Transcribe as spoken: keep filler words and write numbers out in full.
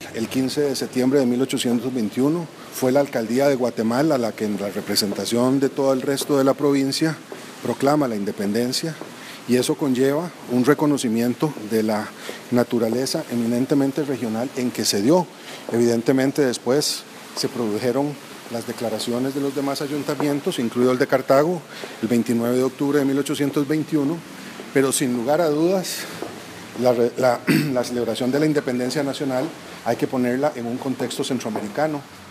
el quince de septiembre de mil ochocientos veintiuno. Fue la alcaldía de Guatemala la que, en la representación de todo el resto de la provincia, proclama la independencia, y eso conlleva un reconocimiento de la naturaleza eminentemente regional en que se dio. Evidentemente después se produjeron las declaraciones de los demás ayuntamientos, incluido el de Cartago, el veintinueve de octubre de mil ochocientos veintiuno, pero sin lugar a dudas la, la, la celebración de la independencia nacional hay que ponerla en un contexto centroamericano.